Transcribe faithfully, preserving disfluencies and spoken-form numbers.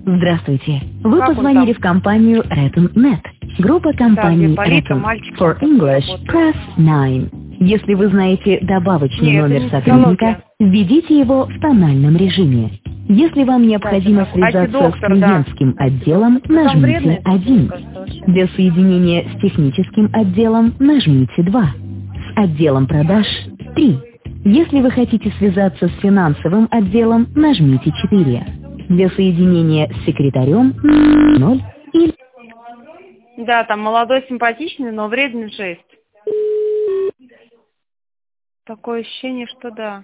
Здравствуйте. Вы Как он позвонили там? в компанию Reton точка нет. Группа Да, компаний где Полита, Reton. мальчики For там English, работают. press nine. Если вы знаете добавочный Не, это номер не сотрудника, психология. введите его в тональном режиме. Если вам Да, это необходимо как связаться с ай ти-доктор, да. клиентским отделом, ай ти-доктор. Да там нажмите вредные такие, мне один. кажется, вообще. Для соединения с техническим отделом нажмите два. С отделом продаж три. Если вы хотите связаться с финансовым отделом, нажмите четыре. Для соединения с секретарем ноль или Да, там молодой, симпатичный, но вредный жесть. Такое ощущение, что да.